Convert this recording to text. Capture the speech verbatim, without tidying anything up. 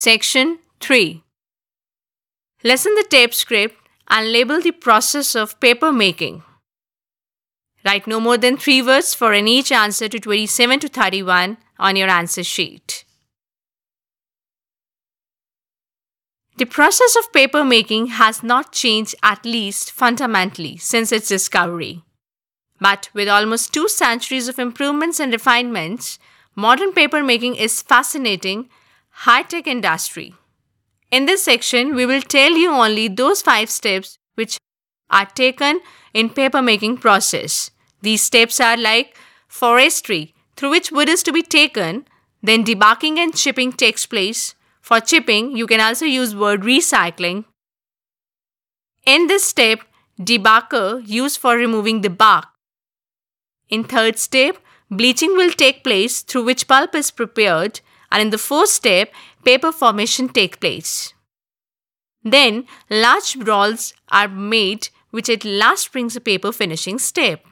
Section three. Listen the tape script and label the process of paper making. Write no more than three words for an each answer to twenty-seven to thirty-one on your answer sheet. The process of paper making has not changed, at least fundamentally, since its discovery. But with almost two centuries of improvements and refinements, modern paper making is fascinating, high-tech industry. In this section, we will tell you only those five steps which are taken in paper making process. These steps are like forestry, through which wood is to be taken, then debarking and chipping takes place. For chipping, you can also use word recycling. In this step, debarker used for removing the bark. In third step, bleaching will take place through which pulp is prepared, and in the fourth step, paper formation takes place. Then, large rolls are made, which at last brings a paper finishing step.